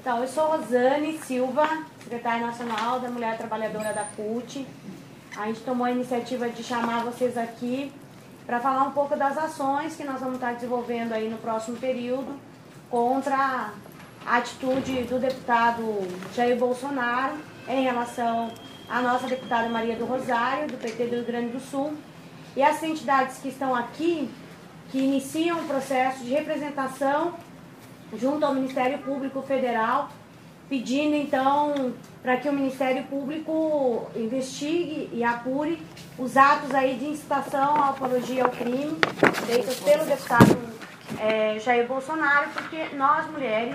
Então, eu sou Rosane Silva, secretária nacional da Mulher Trabalhadora da CUT. A gente tomou a iniciativa de chamar vocês aqui para falar um pouco das ações que nós vamos estar desenvolvendo aí no próximo período contra a atitude do deputado Jair Bolsonaro em relação à nossa deputada Maria do Rosário, do PT do Rio Grande do Sul, e as entidades que estão aqui, que iniciam um processo de representação junto ao Ministério Público Federal, pedindo então para que o Ministério Público investigue e apure os atos aí de incitação à apologia ao crime feitos pelo deputado Jair Bolsonaro, porque nós mulheres,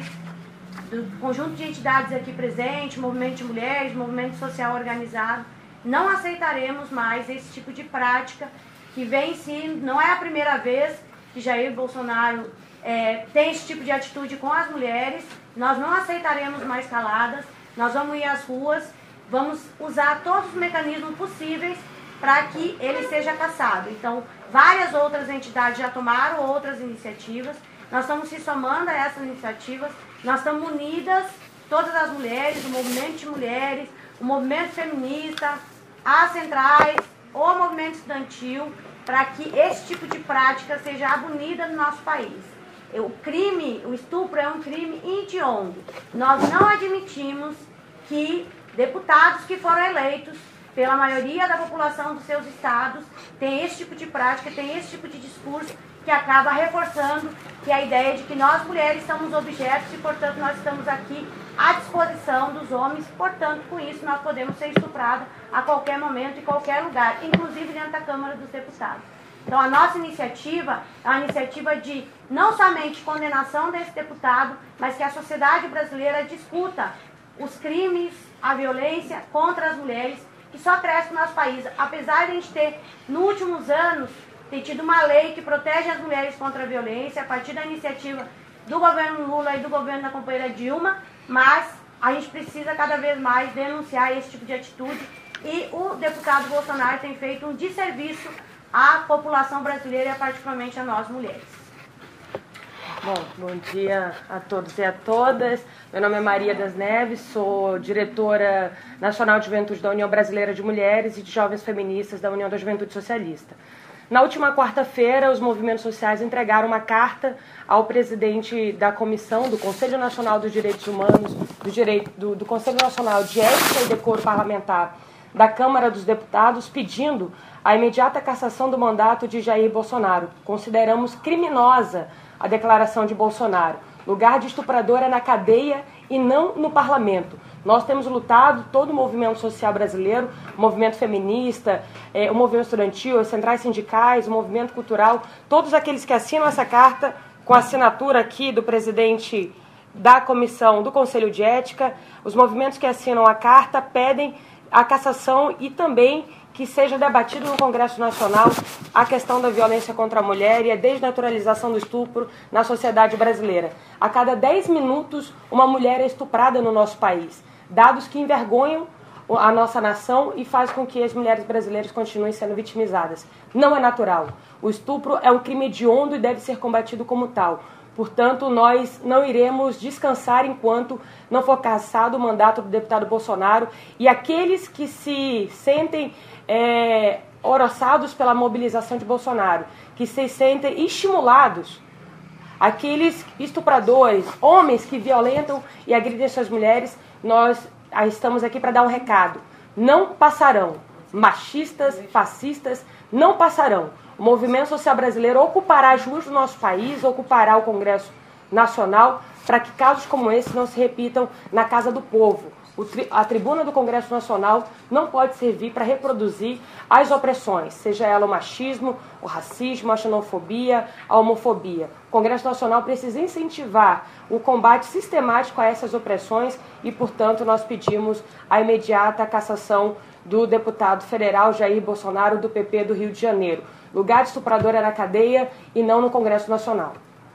do conjunto de entidades aqui presentes, movimento de mulheres, movimento social organizado, não aceitaremos mais esse tipo de prática que vem sim, não é a primeira vez que Jair Bolsonaro tem esse tipo de atitude com as mulheres. Nós não aceitaremos mais caladas, nós vamos ir às ruas, vamos usar todos os mecanismos possíveis para que ele seja cassado. Então, várias outras entidades já tomaram outras iniciativas, nós estamos se somando a essas iniciativas, nós estamos unidas, todas as mulheres, o movimento de mulheres, o movimento feminista, as centrais, o movimento estudantil, para que esse tipo de prática seja abolida no nosso país. O crime, o estupro é um crime hediondo. Nós não admitimos que deputados que foram eleitos pela maioria da população dos seus estados tenham esse tipo de prática, tenham esse tipo de discurso que acaba reforçando que a ideia de que nós mulheres somos objetos e, portanto, nós estamos aqui à disposição dos homens, portanto, com isso nós podemos ser estupradas a qualquer momento, em qualquer lugar, inclusive dentro da Câmara dos Deputados. Então, a nossa iniciativa é uma iniciativa de não somente condenação desse deputado, mas que a sociedade brasileira discuta os crimes, a violência contra as mulheres, que só cresce no nosso país. Apesar de a gente ter, nos últimos anos, ter tido uma lei que protege as mulheres contra a violência, a partir da iniciativa do governo Lula e do governo da companheira Dilma, mas a gente precisa cada vez mais denunciar esse tipo de atitude, e o deputado Bolsonaro tem feito um desserviço à população brasileira e particularmente a nós mulheres. Bom dia a todos e a todas. Meu nome é Maria das Neves, sou diretora nacional de juventude da União Brasileira de Mulheres e de Jovens Feministas da União da Juventude Socialista. Na última quarta-feira, os movimentos sociais entregaram uma carta ao presidente da Comissão do Conselho Nacional dos Direitos Humanos, do Conselho Nacional de Ética e Decoro Parlamentar da Câmara dos Deputados, pedindo a imediata cassação do mandato de Jair Bolsonaro. Consideramos criminosa a declaração de Bolsonaro. Lugar de estuprador é na cadeia e não no parlamento. Nós temos lutado, todo o movimento social brasileiro, o movimento feminista, o movimento estudantil, as centrais sindicais, o movimento cultural, todos aqueles que assinam essa carta, com a assinatura aqui do presidente da comissão do Conselho de Ética, os movimentos que assinam a carta pedem a cassação e também que seja debatido no Congresso Nacional a questão da violência contra a mulher e a desnaturalização do estupro na sociedade brasileira. A cada 10 minutos, uma mulher é estuprada no nosso país. Dados que envergonham a nossa nação e fazem com que as mulheres brasileiras continuem sendo vitimizadas. Não é natural. O estupro é um crime hediondo e deve ser combatido como tal. Portanto, nós não iremos descansar enquanto não for cassado o mandato do deputado Bolsonaro, e aqueles que se sentem oroçados pela mobilização de Bolsonaro, que se sentem estimulados, aqueles estupradores, homens que violentam e agridem suas mulheres, nós estamos aqui para dar um recado. Não passarão. Machistas, fascistas, não passarão. O movimento social brasileiro ocupará as ruas do nosso país, ocupará o Congresso Nacional, para que casos como esse não se repitam na casa do povo. A tribuna do Congresso Nacional não pode servir para reproduzir as opressões, seja ela o machismo, o racismo, a xenofobia, a homofobia. O Congresso Nacional precisa incentivar o combate sistemático a essas opressões e, portanto, nós pedimos a imediata cassação do deputado federal Jair Bolsonaro, do PP do Rio de Janeiro. Lugar de estuprador é na cadeia e não no Congresso Nacional.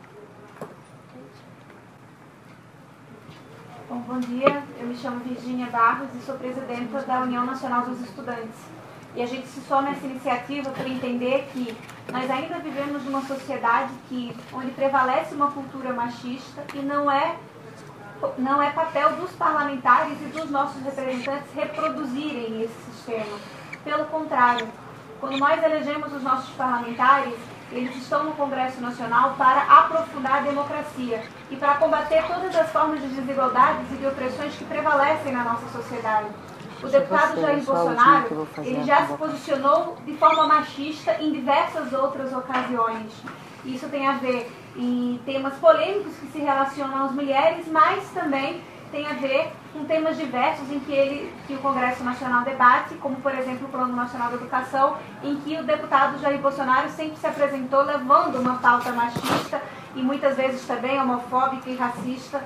Bom dia, eu me chamo Virgínia Barros e sou presidenta da União Nacional dos Estudantes. E a gente se soma a essa iniciativa por entender que nós ainda vivemos numa sociedade onde prevalece uma cultura machista e não é papel dos parlamentares e dos nossos representantes reproduzirem esse sistema. Pelo contrário, quando nós elegemos os nossos parlamentares, eles estão no Congresso Nacional para aprofundar a democracia e para combater todas as formas de desigualdades e de opressões que prevalecem na nossa sociedade. O deputado Jair Bolsonaro, ele já se posicionou de forma machista em diversas outras ocasiões. Isso tem a ver em temas polêmicos que se relacionam às mulheres, mas também tem a ver com temas diversos em que o Congresso Nacional debate, como, por exemplo, o Plano Nacional da Educação, em que o deputado Jair Bolsonaro sempre se apresentou levando uma pauta machista e muitas vezes também homofóbica e racista,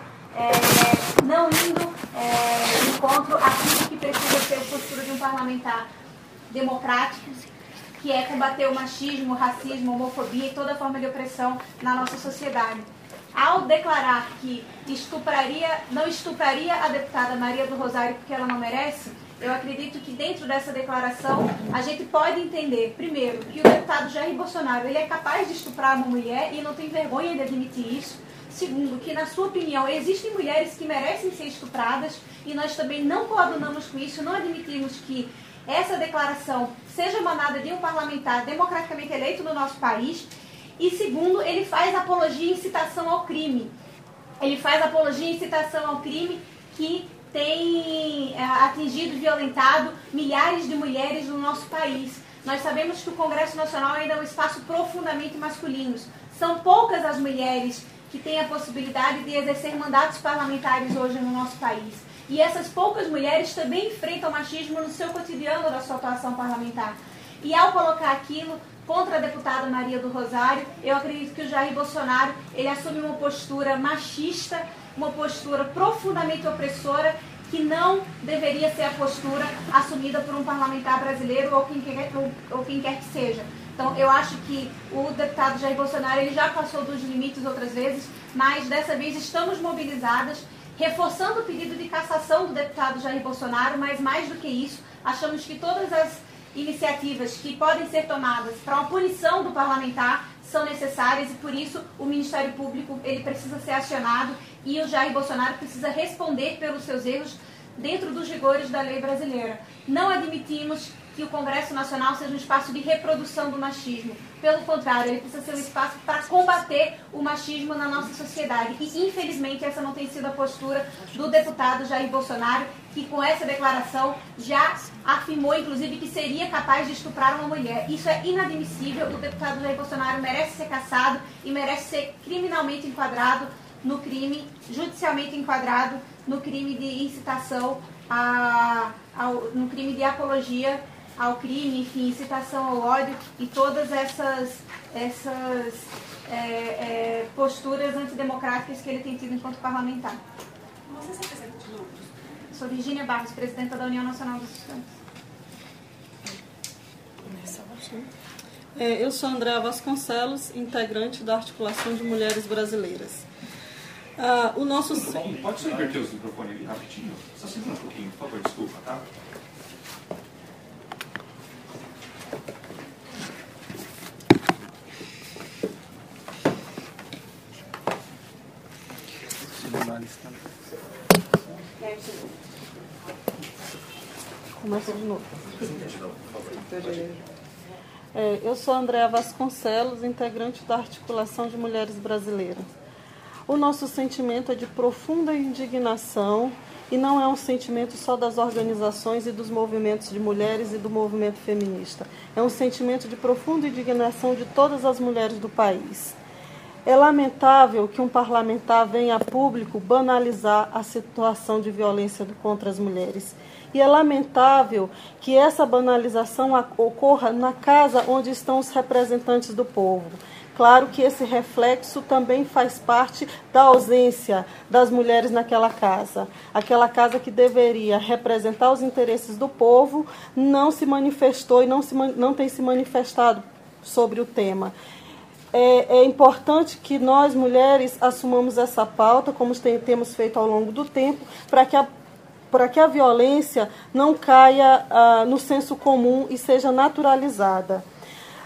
não indo em encontro àquilo que precisa ser a postura de um parlamentar democrático, que é combater o machismo, o racismo, a homofobia e toda forma de opressão na nossa sociedade. Ao declarar que não estupraria a deputada Maria do Rosário porque ela não merece, eu acredito que dentro dessa declaração a gente pode entender, primeiro, que o deputado Jair Bolsonaro ele é capaz de estuprar uma mulher e não tem vergonha de admitir isso. Segundo, que na sua opinião existem mulheres que merecem ser estupradas e nós também não coadunamos com isso, não admitimos que essa declaração seja emanada de um parlamentar democraticamente eleito no nosso país. E segundo, ele faz apologia e incitação ao crime. Ele faz apologia e incitação ao crime que tem atingido e violentado milhares de mulheres no nosso país. Nós sabemos que o Congresso Nacional ainda é um espaço profundamente masculino. São poucas as mulheres que têm a possibilidade de exercer mandatos parlamentares hoje no nosso país. E essas poucas mulheres também enfrentam machismo no seu cotidiano da sua atuação parlamentar. E ao colocar aquilo contra a deputada Maria do Rosário, eu acredito que o Jair Bolsonaro ele assume uma postura machista, uma postura profundamente opressora, que não deveria ser a postura assumida por um parlamentar brasileiro ou quem quer que seja. Então, eu acho que o deputado Jair Bolsonaro ele já passou dos limites outras vezes, mas dessa vez estamos mobilizadas, reforçando o pedido de cassação do deputado Jair Bolsonaro, mas mais do que isso, achamos que todas as iniciativas que podem ser tomadas para uma punição do parlamentar são necessárias e por isso o Ministério Público ele precisa ser acionado e o Jair Bolsonaro precisa responder pelos seus erros dentro dos rigores da lei brasileira. Não admitimos que o Congresso Nacional seja um espaço de reprodução do machismo. Pelo contrário, ele precisa ser um espaço para combater o machismo na nossa sociedade. E, infelizmente, essa não tem sido a postura do deputado Jair Bolsonaro, que com essa declaração já afirmou, inclusive, que seria capaz de estuprar uma mulher. Isso é inadmissível. O deputado Jair Bolsonaro merece ser cassado e merece ser criminalmente enquadrado no crime, judicialmente enquadrado no crime de incitação, no crime de apologia ao crime, enfim, incitação ao ódio e todas essas posturas antidemocráticas que ele tem tido enquanto parlamentar. Você se apresenta de novo? Sou Virgínia Barros, presidenta da União Nacional dos Estudantes. Eu sou Andréa Vasconcelos, integrante da Articulação de Mulheres Brasileiras. Pode só inverter os microfones ali rapidinho? Só segura um pouquinho, por favor, desculpa, tá? Começa de novo. Eu sou Andréa Vasconcelos, integrante da Articulação de Mulheres Brasileiras. O nosso sentimento é de profunda indignação e não é um sentimento só das organizações e dos movimentos de mulheres e do movimento feminista. É um sentimento de profunda indignação de todas as mulheres do país. É lamentável que um parlamentar venha a público banalizar a situação de violência contra as mulheres. E é lamentável que essa banalização ocorra na casa onde estão os representantes do povo. Claro que esse reflexo também faz parte da ausência das mulheres naquela casa. Aquela casa que deveria representar os interesses do povo não se manifestou e não tem se manifestado sobre o tema. É importante que nós, mulheres, assumamos essa pauta, como temos feito ao longo do tempo, para que a violência não caia no senso comum e seja naturalizada.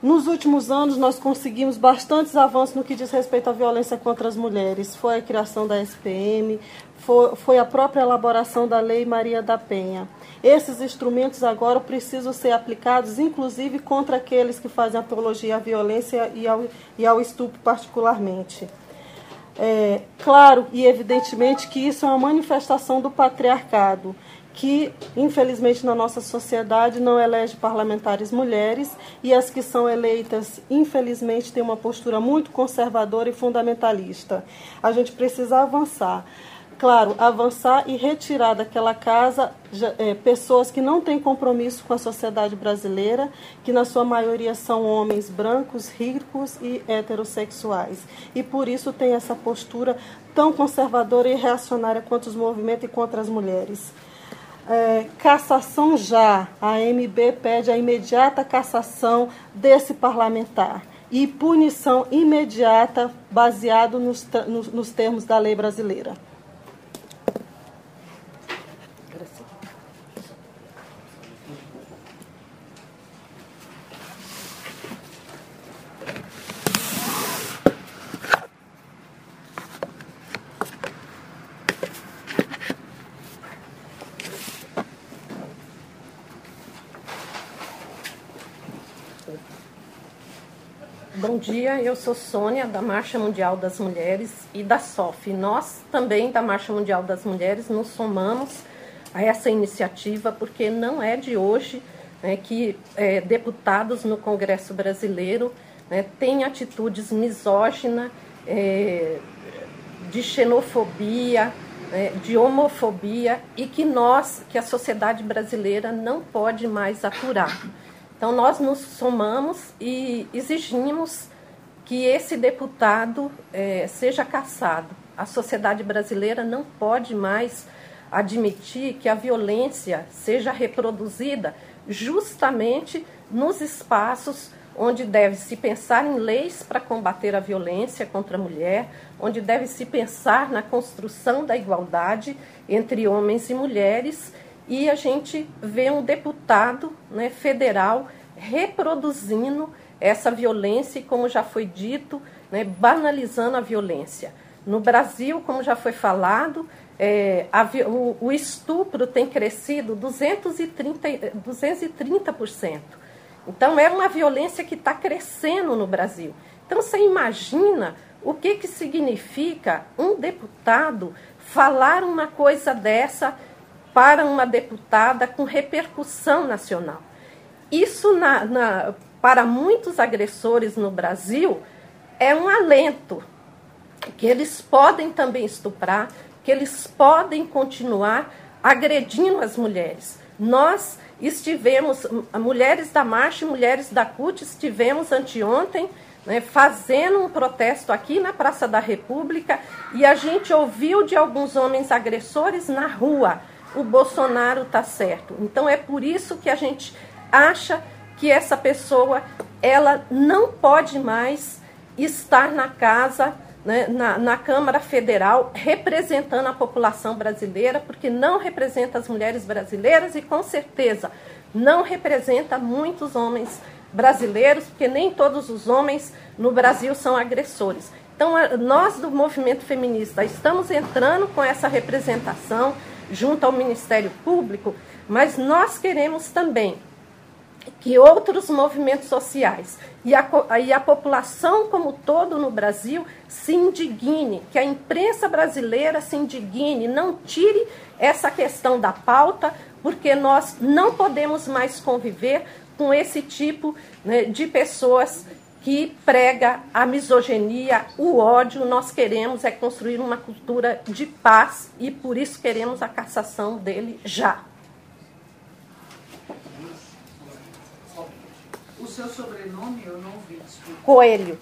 Nos últimos anos, nós conseguimos bastantes avanços no que diz respeito à violência contra as mulheres. Foi a criação da SPM, foi a própria elaboração da Lei Maria da Penha. Esses instrumentos agora precisam ser aplicados, inclusive, contra aqueles que fazem apologia à violência e ao estupro particularmente. Claro e evidentemente que isso é uma manifestação do patriarcado, que, infelizmente, na nossa sociedade não elege parlamentares mulheres, e as que são eleitas, infelizmente, têm uma postura muito conservadora e fundamentalista. A gente precisa avançar. Claro, avançar e retirar daquela casa pessoas que não têm compromisso com a sociedade brasileira, que na sua maioria são homens brancos, ricos e heterossexuais. E por isso tem essa postura tão conservadora e reacionária contra os movimentos e contra as mulheres. Cassação já. A AMB pede a imediata cassação desse parlamentar e punição imediata baseado nos termos da lei brasileira. Bom dia, eu sou Sônia, da Marcha Mundial das Mulheres e da SOF. Nós também, da Marcha Mundial das Mulheres, nos somamos a essa iniciativa, porque não é de hoje, né, que deputados no Congresso Brasileiro, né, têm atitudes misóginas, de xenofobia, de homofobia, e que a sociedade brasileira não pode mais aturar. Então, nós nos somamos e exigimos que esse deputado seja cassado. A sociedade brasileira não pode mais admitir que a violência seja reproduzida justamente nos espaços onde deve-se pensar em leis para combater a violência contra a mulher, onde deve-se pensar na construção da igualdade entre homens e mulheres. E a gente vê um deputado, né, federal reproduzindo essa violência e, como já foi dito, né, banalizando a violência. No Brasil, como já foi falado, o estupro tem crescido 230%. Então, é uma violência que está crescendo no Brasil. Então, você imagina o que significa um deputado falar uma coisa dessa para uma deputada com repercussão nacional. Isso, para muitos agressores no Brasil, é um alento, que eles podem também estuprar, que eles podem continuar agredindo as mulheres. Nós estivemos, mulheres da Marcha e mulheres da CUT, estivemos anteontem, né, fazendo um protesto aqui na Praça da República, e a gente ouviu de alguns homens agressores na rua: o Bolsonaro está certo. Então é por isso que a gente acha que essa pessoa, ela não pode mais estar na casa, né, na Câmara Federal, representando a população brasileira, porque não representa as mulheres brasileiras e, com certeza, não representa muitos homens brasileiros, porque nem todos os homens no Brasil são agressores. Então, nós do movimento feminista estamos entrando com essa representação junto ao Ministério Público, mas nós queremos também que outros movimentos sociais e a população como todo no Brasil se indigne, que a imprensa brasileira se indigne, não tire essa questão da pauta, porque nós não podemos mais conviver com esse tipo, né, de pessoas que prega a misoginia, o ódio. Nós queremos construir uma cultura de paz e por isso queremos a cassação dele já. O seu sobrenome eu não ouvi, desculpa. Coelho.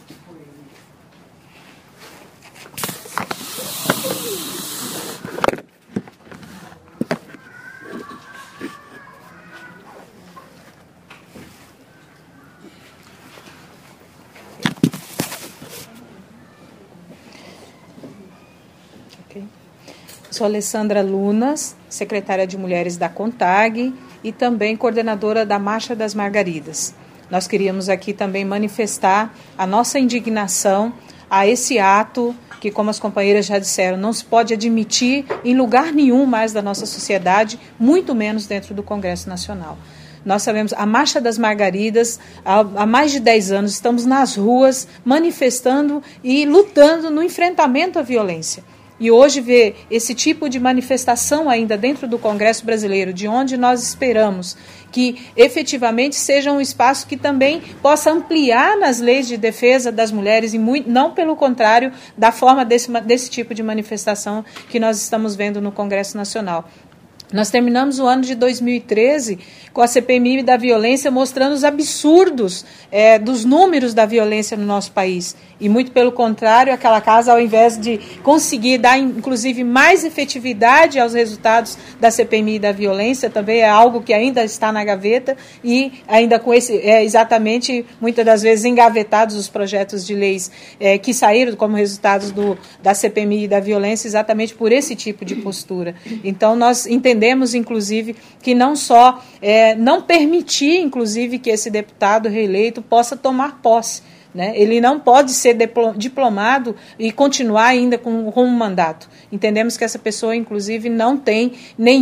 Sou Alessandra Lunas, secretária de Mulheres da CONTAG e também coordenadora da Marcha das Margaridas. nós queríamos aqui também manifestar a nossa indignação a esse ato que, como as companheiras já disseram, não se pode admitir em lugar nenhum mais da nossa sociedade, muito menos dentro do Congresso Nacional. Nós sabemos, a Marcha das Margaridas, há mais de 10 anos, estamos nas ruas manifestando e lutando no enfrentamento à violência. E hoje ver esse tipo de manifestação ainda dentro do Congresso Brasileiro, de onde nós esperamos que efetivamente seja um espaço que também possa ampliar nas leis de defesa das mulheres, e não pelo contrário da forma desse tipo de manifestação que nós estamos vendo no Congresso Nacional. Nós terminamos o ano de 2013 com a CPMI da violência mostrando os absurdos dos números da violência no nosso país. E muito pelo contrário, aquela casa, ao invés de conseguir dar, inclusive, mais efetividade aos resultados da CPMI da violência, também é algo que ainda está na gaveta e ainda com exatamente, muitas das vezes, engavetados os projetos de leis que saíram como resultados da CPMI da violência, exatamente por esse tipo de postura. Então, nós entendemos, inclusive, que não só não permitir, inclusive, que esse deputado reeleito possa tomar posse, né? Ele não pode ser diplomado e continuar ainda com um mandato. Entendemos que essa pessoa, inclusive, não tem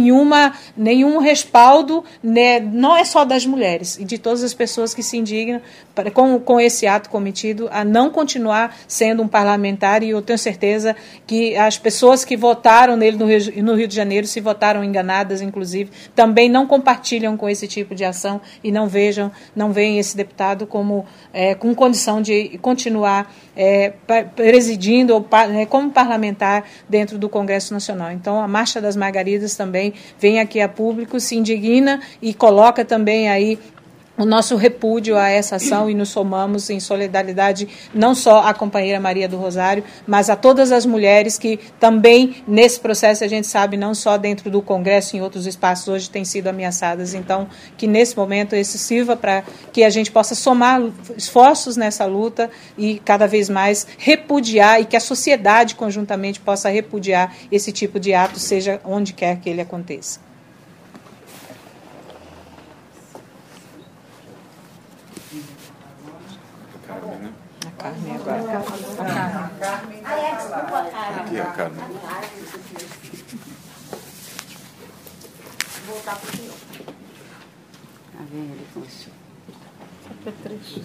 nenhum respaldo, né? Não é só das mulheres, e de todas as pessoas que se indignam com esse ato cometido a não continuar sendo um parlamentar, e eu tenho certeza que as pessoas que votaram nele no Rio de Janeiro, se votaram enganadas, inclusive, também não compartilham com esse tipo de ação e não veem esse deputado com condição de continuar presidindo ou como parlamentar dentro do Congresso Nacional. Então, a Marcha das Margaridas também vem aqui a público, se indigna e coloca também aí o nosso repúdio a essa ação, e nos somamos em solidariedade não só à companheira Maria do Rosário, mas a todas as mulheres que também, nesse processo, a gente sabe, não só dentro do Congresso, em outros espaços, hoje têm sido ameaçadas. Então, que nesse momento esse sirva para que a gente possa somar esforços nessa luta e cada vez mais repudiar, e que a sociedade conjuntamente possa repudiar esse tipo de ato, seja onde quer que ele aconteça. Carmen agora. Aqui é a Carmen. Voltar para o senhor. Tá vendo ele com isso? Super triste.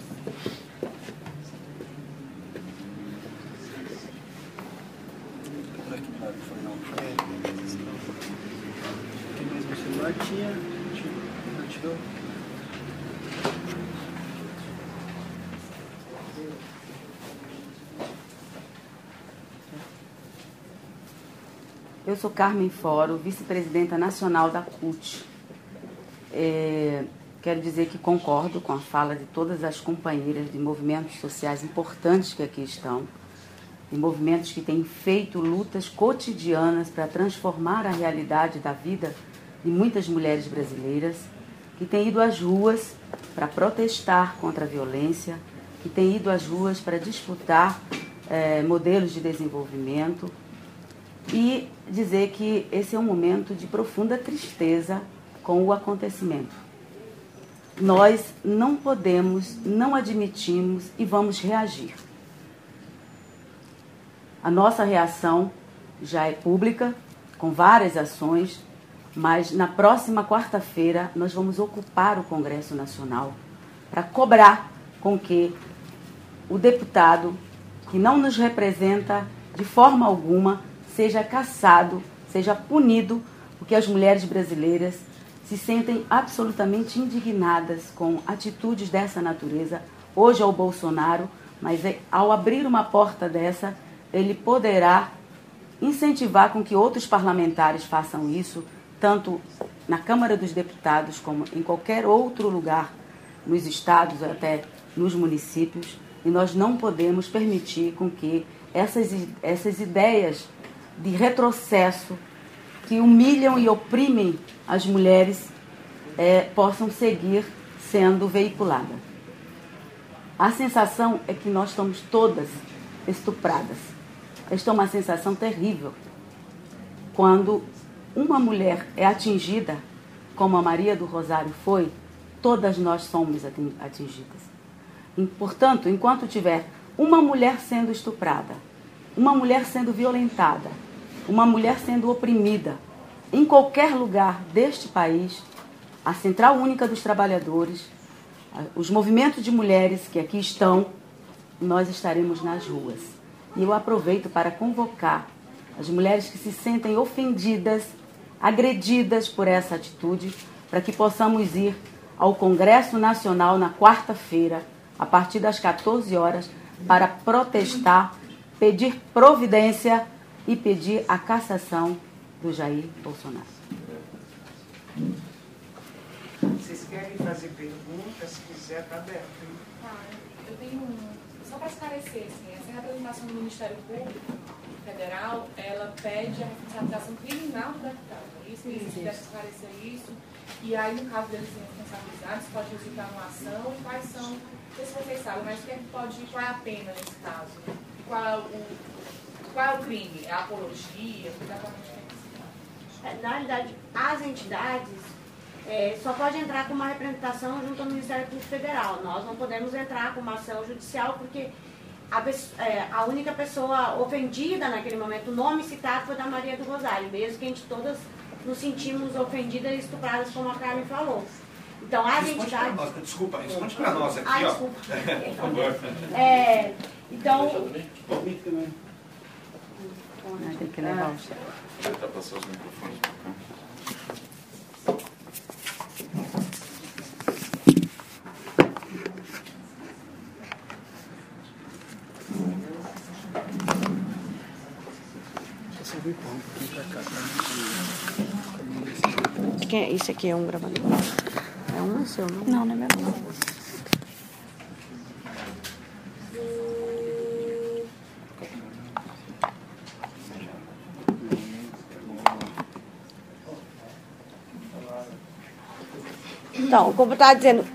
Tem mesmo o celular? Tinha. Não tirou? Eu sou Carmen Foro, vice-presidenta nacional da CUT. Quero dizer que concordo com a fala de todas as companheiras de movimentos sociais importantes que aqui estão, de movimentos que têm feito lutas cotidianas para transformar a realidade da vida de muitas mulheres brasileiras, que têm ido às ruas para protestar contra a violência, que têm ido às ruas para disputar modelos de desenvolvimento, e dizer que esse é um momento de profunda tristeza com o acontecimento. Nós não podemos, não admitimos e vamos reagir. A nossa reação já é pública, com várias ações, mas na próxima quarta-feira nós vamos ocupar o Congresso Nacional para cobrar com que o deputado que não nos representa de forma alguma seja cassado, seja punido, porque as mulheres brasileiras se sentem absolutamente indignadas com atitudes dessa natureza. Hoje é o Bolsonaro, mas ao abrir uma porta dessa, ele poderá incentivar com que outros parlamentares façam isso, tanto na Câmara dos Deputados como em qualquer outro lugar, nos estados, até nos municípios, e nós não podemos permitir com que essas ideias de retrocesso que humilham e oprimem as mulheres possam seguir sendo veiculadas. A sensação é que nós estamos todas estupradas. Esta é uma sensação terrível. Quando uma mulher é atingida, como a Maria do Rosário foi, todas nós somos atingidas. E, portanto, enquanto tiver uma mulher sendo estuprada, uma mulher sendo violentada, uma mulher sendo oprimida, em qualquer lugar deste país, a Central Única dos Trabalhadores, os movimentos de mulheres que aqui estão, nós estaremos nas ruas. E eu aproveito para convocar as mulheres que se sentem ofendidas, agredidas por essa atitude, para que possamos ir ao Congresso Nacional na quarta-feira, a partir das 14 horas, para protestar, pedir providência e pedir a cassação do Jair Bolsonaro. Vocês querem fazer perguntas? Se quiser, está aberto. Eu tenho só para esclarecer, assim, essa representação do Ministério Público Federal, ela pede a responsabilização criminal do deputado. Isso, eles devem esclarecer isso. E aí, no caso deles serem responsabilizados, pode resultar numa ação. E quais são, não sei se vocês sabem, mas qual é a pena nesse caso? E qual é o crime? É a apologia? Exatamente o que é. Na realidade, as entidades só podem entrar com uma representação junto ao Ministério Público Federal. Nós não podemos entrar com uma ação judicial porque a única pessoa ofendida naquele momento, o nome citado foi da Maria do Rosário, mesmo que a gente todas nos sentimos ofendidas e estupradas, como a Carmen falou. Então, as entidades... Desculpa, responde para nós aqui, desculpa. Por favor. Então... Tem que levar o chefe. Tentar passar os microfones para cá. Esse aqui é um gravador. É um, é seu, não? Não, não é meu não. Então, como eu estava dizendo,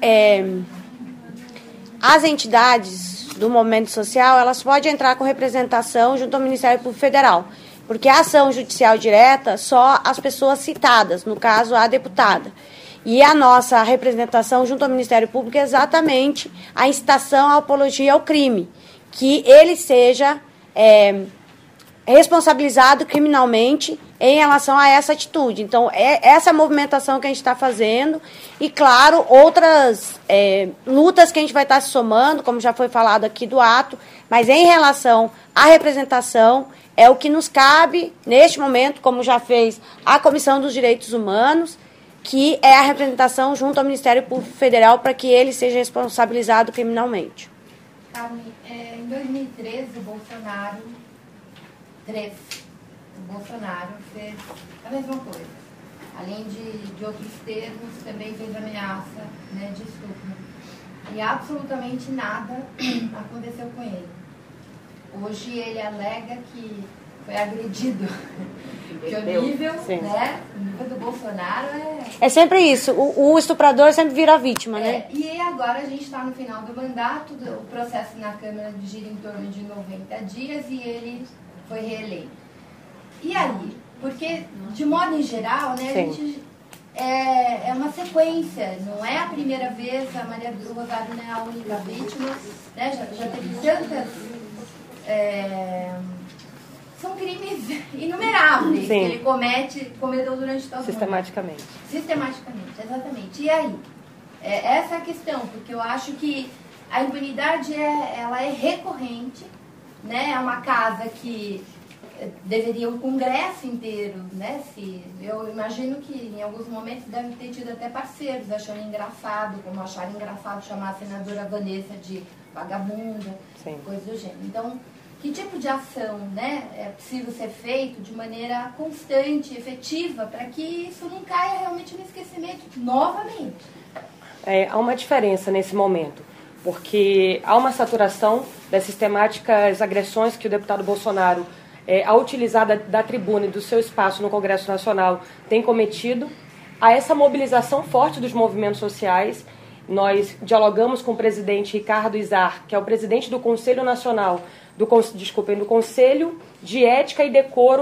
as entidades do movimento social, elas podem entrar com representação junto ao Ministério Público Federal, porque a ação judicial direta, só as pessoas citadas, no caso, a deputada. E a nossa representação junto ao Ministério Público é exatamente a incitação à apologia ao crime, que ele seja responsabilizado criminalmente em relação a essa atitude. Então, essa movimentação que a gente está fazendo e, claro, outras lutas que a gente vai estar se somando, como já foi falado aqui do ato, mas em relação à representação, é o que nos cabe, neste momento, como já fez a Comissão dos Direitos Humanos, que é a representação junto ao Ministério Público Federal para que ele seja responsabilizado criminalmente. Carmen, em 2013, o Bolsonaro fez a mesma coisa. Além de outros termos, também fez ameaça, né, de estupro. E absolutamente nada aconteceu com ele. Hoje ele alega que foi agredido. Porque o nível, né, o nível do Bolsonaro é sempre isso, o estuprador sempre vira vítima, né? E agora a gente está no final do mandato, o processo na Câmara gira em torno de 90 dias e ele foi reeleito. E aí? Porque, de modo em geral, né, a gente... É uma sequência, não é a primeira vez, a Maria do Rosário não é a única vítima, né, já teve tantas... são crimes inumeráveis que ele cometeu durante todo o Sistematicamente. Sistematicamente, exatamente. E aí? Essa é a questão, porque eu acho que a impunidade ela é recorrente, né? É uma casa que deveria o Congresso inteiro, né? Eu imagino que em alguns momentos devem ter tido até parceiros achando engraçado, como acharam engraçado chamar a senadora Vanessa de vagabunda, coisa do gênero. Então, que tipo de ação, né, é possível ser feito de maneira constante, efetiva, para que isso não caia realmente no esquecimento novamente? Há uma diferença nesse momento, porque há uma saturação das sistemáticas agressões que o deputado Bolsonaro, ao utilizar da tribuna e do seu espaço no Congresso Nacional, tem cometido. Há essa mobilização forte dos movimentos sociais. Nós dialogamos com o presidente Ricardo Izar, que é o presidente do Conselho Nacional, do Conselho de Ética e Decoro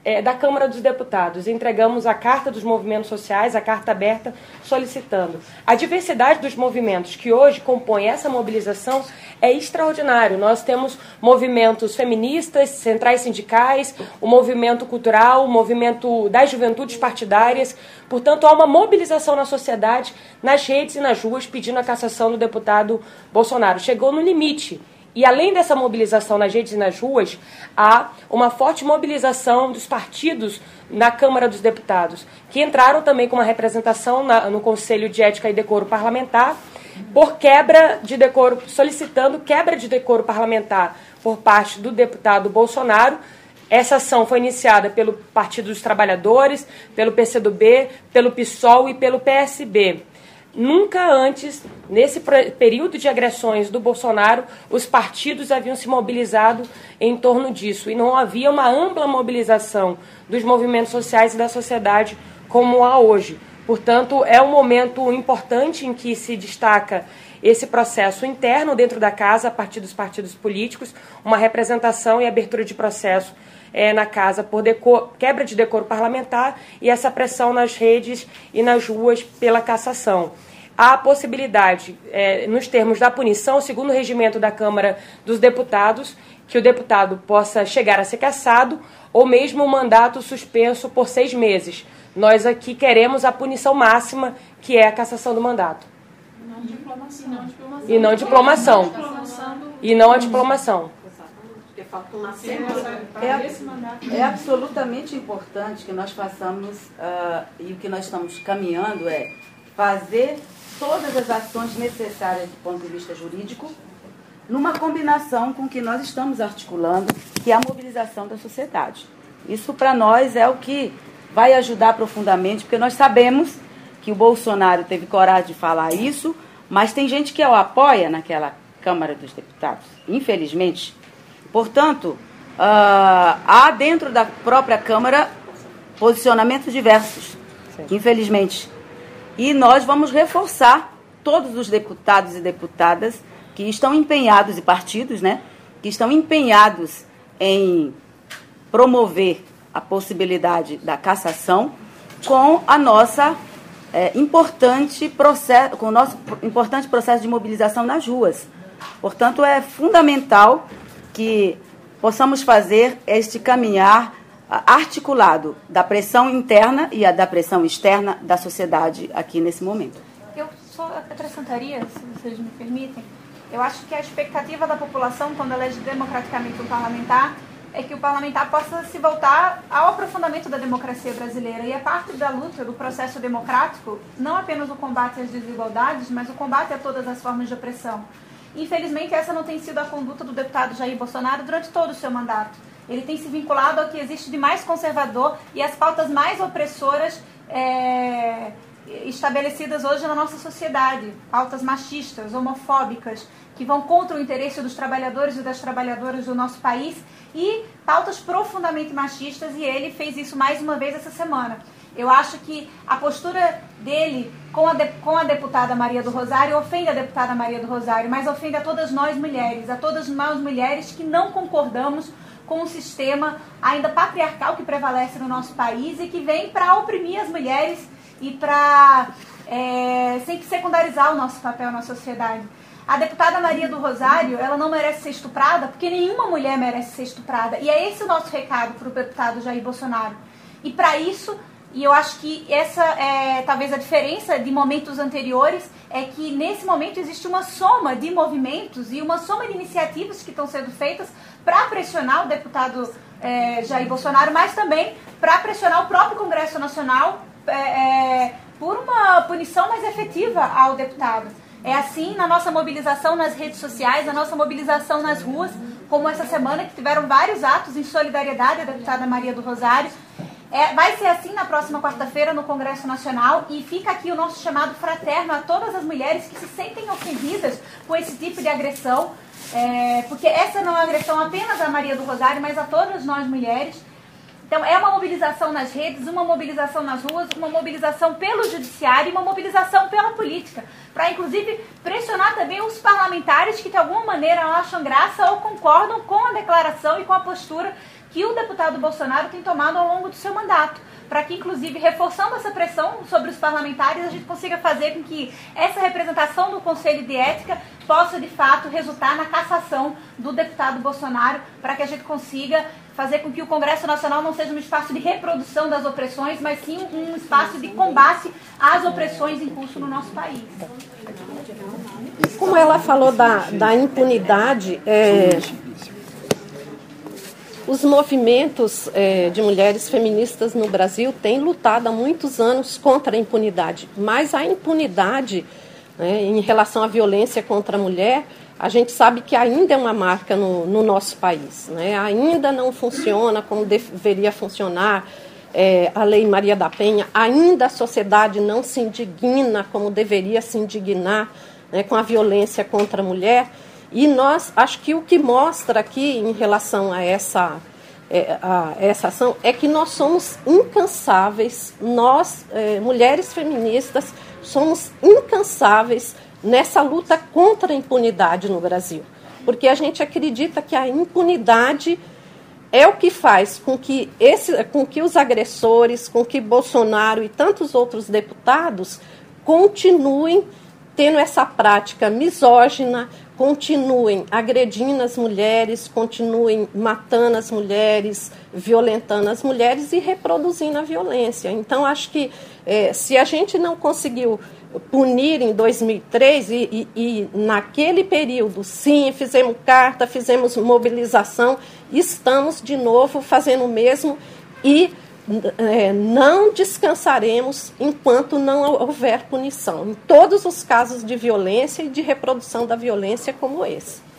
da Câmara dos Deputados. Entregamos a Carta dos Movimentos Sociais, a Carta Aberta, solicitando. A diversidade dos movimentos que hoje compõem essa mobilização é extraordinário. Nós temos movimentos feministas, centrais sindicais, o movimento cultural, o movimento das juventudes partidárias. Portanto, há uma mobilização na sociedade, nas redes e nas ruas, pedindo a cassação do deputado Bolsonaro. Chegou no limite. E além dessa mobilização nas redes e nas ruas, há uma forte mobilização dos partidos na Câmara dos Deputados, que entraram também com uma representação no Conselho de Ética e Decoro Parlamentar, por quebra de decoro, solicitando quebra de decoro parlamentar por parte do deputado Bolsonaro. Essa ação foi iniciada pelo Partido dos Trabalhadores, pelo PCdoB, pelo PSOL e pelo PSB. Nunca antes, nesse período de agressões do Bolsonaro, os partidos haviam se mobilizado em torno disso. E não havia uma ampla mobilização dos movimentos sociais e da sociedade como há hoje. Portanto, é um momento importante em que se destaca esse processo interno dentro da casa, a partir dos partidos políticos, uma representação e abertura de processo na casa por quebra de decoro parlamentar e essa pressão nas redes e nas ruas pela cassação. Há a possibilidade, nos termos da punição, segundo o regimento da Câmara dos Deputados, que o deputado possa chegar a ser cassado ou mesmo um mandato suspenso por 6 meses. Nós aqui queremos a punição máxima, que é a cassação do mandato. E não diplomação. E não a diplomação. É absolutamente importante que nós façamos, e o que nós estamos caminhando é fazer todas as ações necessárias do ponto de vista jurídico, numa combinação com o que nós estamos articulando, que é a mobilização da sociedade. Isso, para nós, é o que vai ajudar profundamente, porque nós sabemos que o Bolsonaro teve coragem de falar isso, mas tem gente que o apoia naquela Câmara dos Deputados, infelizmente. Portanto, há dentro da própria Câmara posicionamentos diversos, infelizmente. E nós vamos reforçar todos os deputados e deputadas que estão empenhados, e partidos, né, que estão empenhados em promover a possibilidade da cassação com a nossa com o nosso importante processo de mobilização nas ruas. Portanto, é fundamental que possamos fazer este caminhar articulado da pressão interna e da pressão externa da sociedade aqui nesse momento. Eu só acrescentaria, se vocês me permitem, eu acho que a expectativa da população, quando elege democraticamente um parlamentar, é que o parlamentar possa se voltar ao aprofundamento da democracia brasileira. E é parte da luta, do processo democrático, não apenas o combate às desigualdades, mas o combate a todas as formas de opressão. Infelizmente, essa não tem sido a conduta do deputado Jair Bolsonaro durante todo o seu mandato. Ele tem se vinculado ao que existe de mais conservador e às pautas mais opressoras estabelecidas hoje na nossa sociedade. Pautas machistas, homofóbicas, que vão contra o interesse dos trabalhadores e das trabalhadoras do nosso país, e pautas profundamente machistas, e ele fez isso mais uma vez essa semana. Eu acho que a postura dele com a deputada Maria do Rosário ofende a deputada Maria do Rosário, mas ofende a todas nós mulheres, a todas nós mulheres que não concordamos com um sistema ainda patriarcal que prevalece no nosso país e que vem para oprimir as mulheres e para sempre secundarizar o nosso papel na sociedade. A deputada Maria do Rosário, ela não merece ser estuprada porque nenhuma mulher merece ser estuprada. E é esse o nosso recado para o deputado Jair Bolsonaro. E para isso, e eu acho que essa é talvez a diferença de momentos anteriores, é que nesse momento existe uma soma de movimentos e uma soma de iniciativas que estão sendo feitas para pressionar o deputado Jair Bolsonaro, mas também para pressionar o próprio Congresso Nacional por uma punição mais efetiva ao deputado. É assim na nossa mobilização nas redes sociais, na nossa mobilização nas ruas, como essa semana, que tiveram vários atos em solidariedade à deputada Maria do Rosário. Vai ser assim na próxima quarta-feira no Congresso Nacional, e fica aqui o nosso chamado fraterno a todas as mulheres que se sentem ofendidas com esse tipo de agressão, porque essa não é uma agressão apenas a Maria do Rosário, mas a todas nós mulheres. Então, é uma mobilização nas redes, uma mobilização nas ruas, uma mobilização pelo judiciário e uma mobilização pela política, para, inclusive, pressionar também os parlamentares que, de alguma maneira, acham graça ou concordam com a declaração e com a postura que o deputado Bolsonaro tem tomado ao longo do seu mandato, para que, inclusive, reforçando essa pressão sobre os parlamentares, a gente consiga fazer com que essa representação do Conselho de Ética possa, de fato, resultar na cassação do deputado Bolsonaro, para que a gente consiga fazer com que o Congresso Nacional não seja um espaço de reprodução das opressões, mas sim um espaço de combate às opressões em curso no nosso país. Como ela falou da impunidade, os movimentos de mulheres feministas no Brasil têm lutado há muitos anos contra a impunidade, mas a impunidade, em relação à violência contra a mulher, a gente sabe que ainda é uma marca no nosso país, ainda não funciona como deveria funcionar a Lei Maria da Penha, ainda a sociedade não se indigna como deveria se indignar com a violência contra a mulher. E nós, acho que o que mostra aqui em relação a essa ação é que nós somos incansáveis, nós, mulheres feministas, somos incansáveis nessa luta contra a impunidade no Brasil. Porque a gente acredita que a impunidade é o que faz com que os agressores, com que Bolsonaro e tantos outros deputados continuem tendo essa prática misógina, continuem agredindo as mulheres, continuem matando as mulheres, violentando as mulheres e reproduzindo a violência. Então, acho que se a gente não conseguiu punir em 2003 e naquele período, sim, fizemos carta, fizemos mobilização, estamos de novo fazendo o mesmo e não descansaremos enquanto não houver punição em todos os casos de violência e de reprodução da violência como esse.